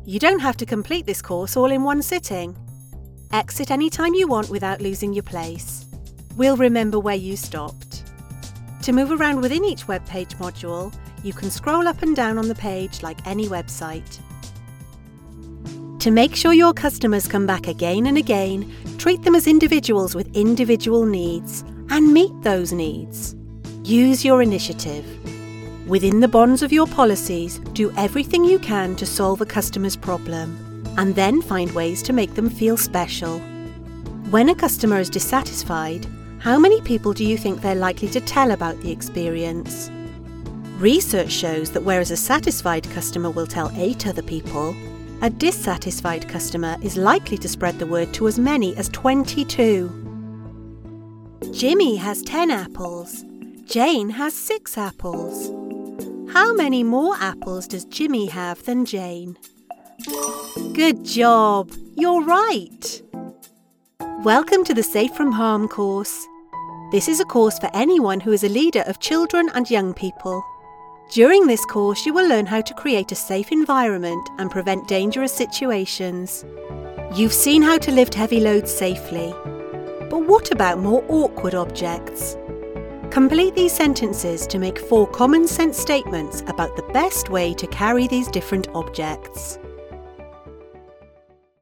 You don't have to complete this course all in one sitting. Exit anytime you want without losing your place. We'll remember where you stopped. To move around within each web page module, you can scroll up and down on the page like any website. To make sure your customers come back again and again, treat them as individuals with individual needs and meet those needs. Use your initiative. Within the bonds of your policies, do everything you can to solve a customer's problem, and then find ways to make them feel special. When a customer is dissatisfied, how many people do you think they're likely to tell about the experience? Research shows that whereas a satisfied customer will tell 8 other people, a dissatisfied customer is likely to spread the word to as many as 22. Jimmy has 10 apples. Jane has 6 apples. How many more apples does Jimmy have than Jane? Good job! You're right! Welcome to the Safe from Harm course. This is a course for anyone who is a leader of children and young people. During this course, you will learn how to create a safe environment and prevent dangerous situations. You've seen how to lift heavy loads safely. But what about more awkward objects? Complete these sentences to make 4 common sense statements about the best way to carry these different objects.